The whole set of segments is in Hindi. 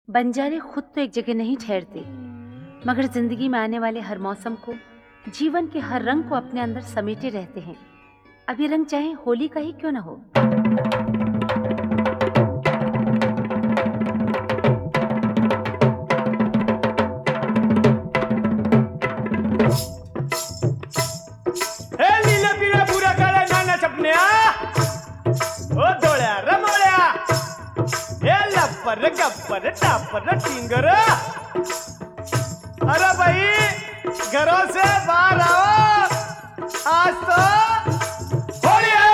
बंजारे खुद तो एक जगह नहीं ठहरते, मगर जिंदगी में आने वाले हर मौसम को, जीवन के हर रंग को अपने अंदर समेटे रहते हैं। अब ये रंग चाहे होली का ही क्यों ना हो। लीला पीला पूरा काला नाना छपन्या ओ धोळ्या रमोळ्या हे लप्पर गप्पर टापर टिंगर। अरे भाई घरों से बाहर आओ, आज तो होली है।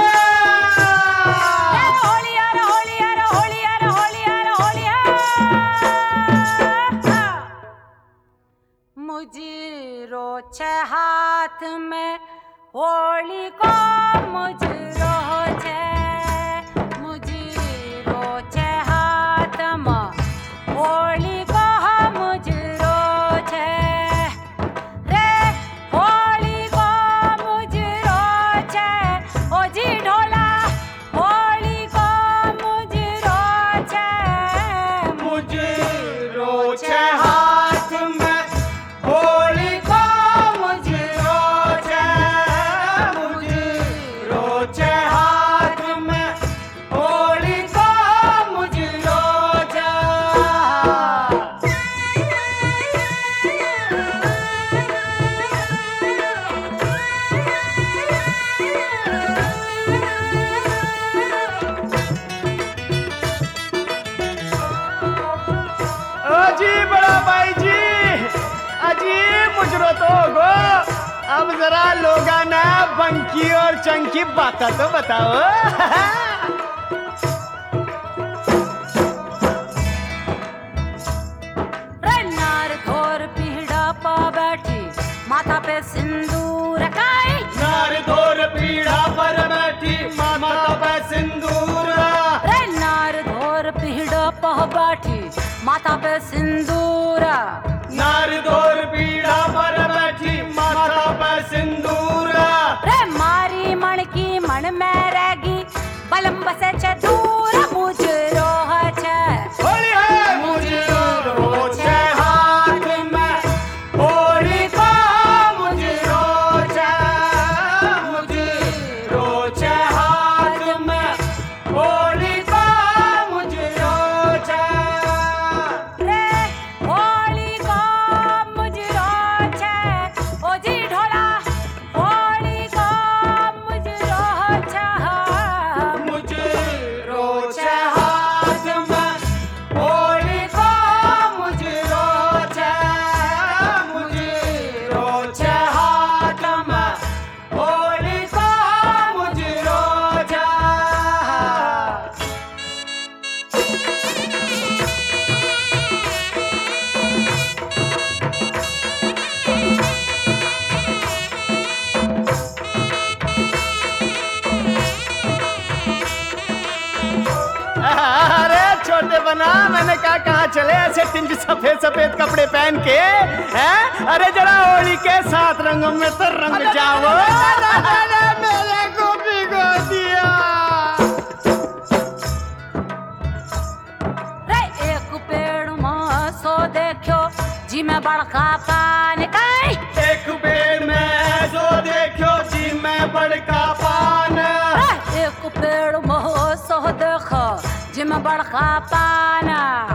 मुझे रोचे हाथ में होली को मुझे रोचे हाथ में होली को मुझे रोचे रे होली को मुझे रोचे ओ जी ढोला होली को मुझे रोचे हाथ में होली को मुझे रोचे हाथ में होली को मुझे रोचे। जी बड़ा भाई जी, अजी मुझरो तो गो, अब जरा लोगा ना बंकी और चंकी बाता तो बताओ। रे नार घोर पीड़ा पा बैठी माथा पे सिंदूर काई नार धोर पीड़ा पर बैठी माता पे सिंदूर। रे नार घोर पीड़ा पा बैठी माथा पे सिंदूर नार धोर पीड़ा पर बैठी माता पे सिंदूर। रे मारी मन की मन में रहेगी बलम से दूर मुझे रोह छे होली है मुझे रोचे हाथ में होली को मुझे रोचे हाथ में होली को मुझे रोचे। रे होली को मुझे रोचे ओ जी ढोला होली को मुझे रोचे मुझे रोचे हाथ में होली को मुझे रोचे हाथ में होली को मुझे रोचे। अरे छोटे बना, मैंने कहाँ चले ऐसे टिंज सफेद सफेद कपड़े पहन के हैं? अरे जरा होली के 7 रंगों में तो रंग जाओ। मेरे को भिगो दिया। रे एक पेड़ में सो देखो जी में बड़का पान काई एक पेड़ में जो देखो जी में बड़का पान। एक पेड़ में सो देखो जी में बड़का पान